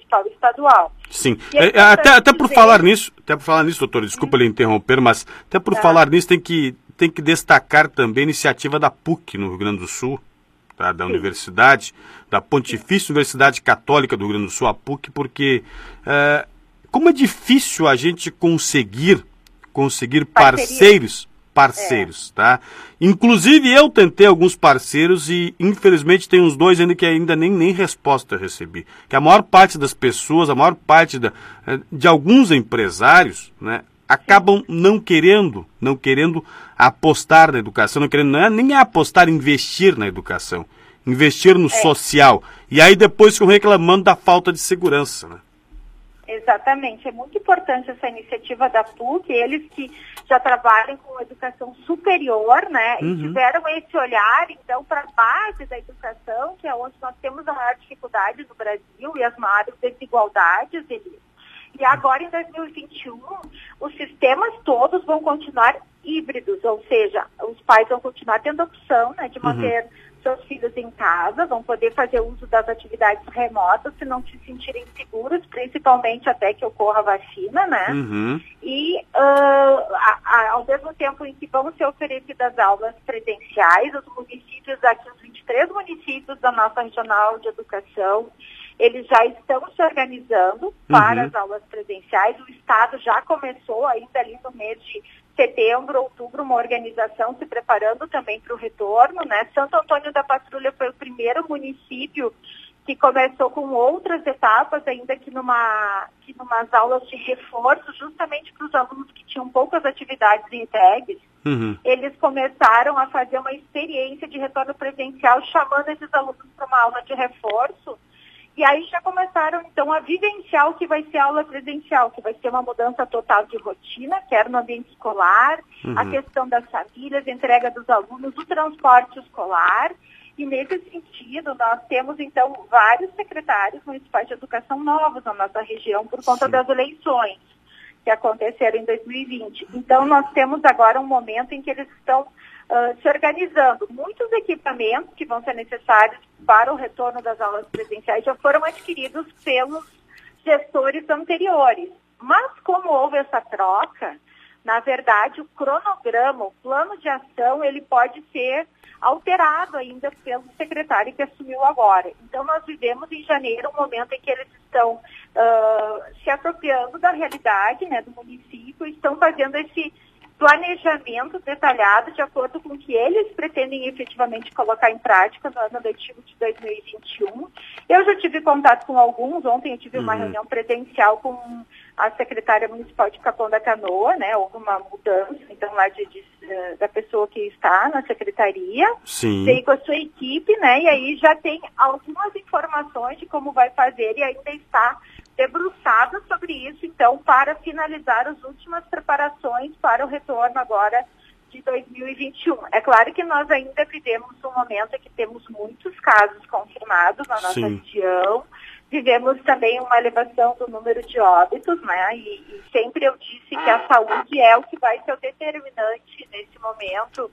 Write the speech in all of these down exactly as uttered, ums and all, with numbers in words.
municipal e estadual. Sim, é, até, até por falar nisso, até por falar nisso, doutor, desculpa lhe interromper, mas até por tá. falar nisso tem que, tem que destacar também a iniciativa da P U C no Rio Grande do Sul, tá, da Sim. Universidade, da Pontifícia Sim. Universidade Católica do Rio Grande do Sul, a P U C, porque é, como é difícil a gente conseguir, conseguir Parceria. parceiros, parceiros, é. tá? Inclusive eu tentei alguns parceiros e infelizmente tem uns dois ainda que ainda nem, nem resposta eu recebi. Que a maior parte das pessoas, a maior parte da, de alguns empresários, né, acabam não querendo, não querendo apostar na educação, não querendo não é, nem apostar, investir na educação, investir no é. social. E aí depois ficam reclamando da falta de segurança, né? Exatamente, é muito importante essa iniciativa da P U C, eles que já trabalham com educação superior, né, uhum. e tiveram esse olhar, então, para a base da educação, que é onde nós temos a maior dificuldade no Brasil e as maiores desigualdades, Elias. E agora, em dois mil e vinte e um, os sistemas todos vão continuar híbridos, ou seja, os pais vão continuar tendo a opção, né, de manter uhum. seus filhos em casa, vão poder fazer uso das atividades remotas se não se sentirem seguros, principalmente até que ocorra a vacina, né? Uhum. E uh, a, a, ao mesmo tempo em que vão ser oferecidas aulas presenciais, os municípios, aqui os vinte e três municípios da nossa regional de educação, eles já estão se organizando uhum. para as aulas presenciais. O Estado já começou ainda ali no mês de setembro, outubro, uma organização se preparando também para o retorno, né? Santo Antônio da Patrulha foi o primeiro município que começou com outras etapas, ainda que numa que numas aulas de reforço, justamente para os alunos que tinham poucas atividades em T E Gs. Uhum. Eles começaram a fazer uma experiência de retorno presencial, chamando esses alunos para uma aula de reforço. E aí já começaram, então, a vivenciar o que vai ser a aula presencial, que vai ser uma mudança total de rotina, quer no ambiente escolar, uhum. a questão das famílias, entrega dos alunos, o transporte escolar. E nesse sentido, nós temos, então, vários secretários municipais de educação novos na nossa região por conta Sim. das eleições que aconteceram em dois mil e vinte. Então, nós temos agora um momento em que eles estão Uh, se organizando. Muitos equipamentos que vão ser necessários para o retorno das aulas presenciais já foram adquiridos pelos gestores anteriores. Mas como houve essa troca, na verdade o cronograma, o plano de ação, ele pode ser alterado ainda pelo secretário que assumiu agora. Então nós vivemos em janeiro um momento em que eles estão uh, se apropriando da realidade, né, do município, estão fazendo esse planejamento detalhado de acordo com o que eles pretendem efetivamente colocar em prática no ano letivo de dois mil e vinte e um. Eu já tive contato com alguns, ontem eu tive uhum. uma reunião presencial com a secretária municipal de Capão da Canoa, né, houve uma mudança, então, lá de, de, da pessoa que está na secretaria, Sim. veio com a sua equipe, né, e aí já tem algumas informações de como vai fazer e ainda está debruçada sobre isso, então, para finalizar as últimas preparações para o retorno agora de dois mil e vinte e um. É claro que nós ainda vivemos um momento em que temos muitos casos confirmados na nossa Sim. região, vivemos também uma elevação do número de óbitos, né, e, e sempre eu disse que a saúde é o que vai ser o determinante nesse momento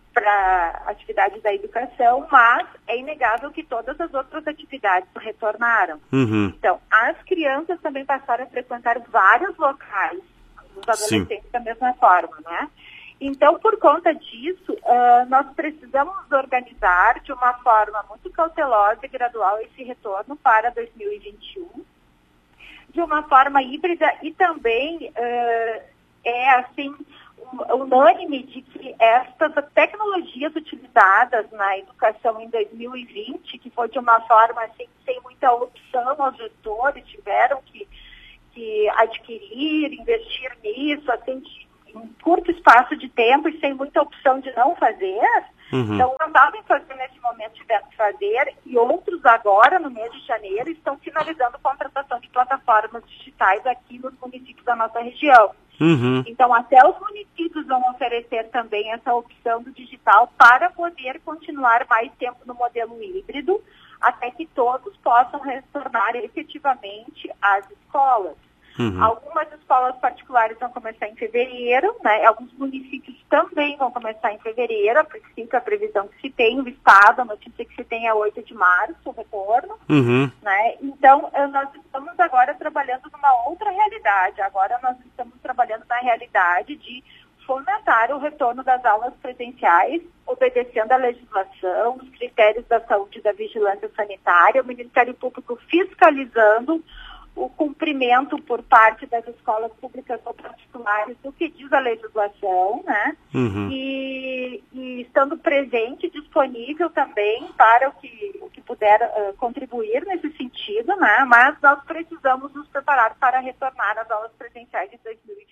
para a atividade da educação, mas é inegável que todas as outras atividades retornaram. Uhum. Então, as crianças também passaram a frequentar vários locais, os adolescentes Sim. da mesma forma, né? Então, por conta disso, uh, nós precisamos organizar de uma forma muito cautelosa e gradual esse retorno para dois mil e vinte e um, de uma forma híbrida e também uh, é, assim, unânime de que estas tecnologias utilizadas na educação em dois mil e vinte, que foi de uma forma assim, sem muita opção, os gestores tiveram que, que adquirir, investir nisso, assim, de, em curto espaço de tempo e sem muita opção de não fazer. Uhum. Então, não sabem fazer nesse momento, tiveram que fazer, e outros agora, no mês de janeiro, estão finalizando a contratação de plataformas digitais aqui nos municípios da nossa região. Uhum. Então, até os municípios vão oferecer também essa opção do digital para poder continuar mais tempo no modelo híbrido, até que todos possam retornar efetivamente às escolas. Uhum. Algumas escolas particulares vão começar em fevereiro, né? Alguns municípios também vão começar em fevereiro, a princípio, a previsão que se tem, o Estado, a notícia que se tem é oito de março, o retorno, uhum. né? Então, nós estamos agora trabalhando numa outra realidade. Agora nós estamos trabalhando na realidade de fomentar o retorno das aulas presenciais, obedecendo à legislação, os critérios da saúde e da vigilância sanitária, o Ministério Público fiscalizando o cumprimento por parte das escolas públicas ou particulares do que diz a legislação, né? Uhum. E, e estando presente, disponível também para o que, o que puder uh, contribuir nesse sentido, né? Mas nós precisamos nos preparar para retornar às aulas presenciais em dois mil e vinte e um.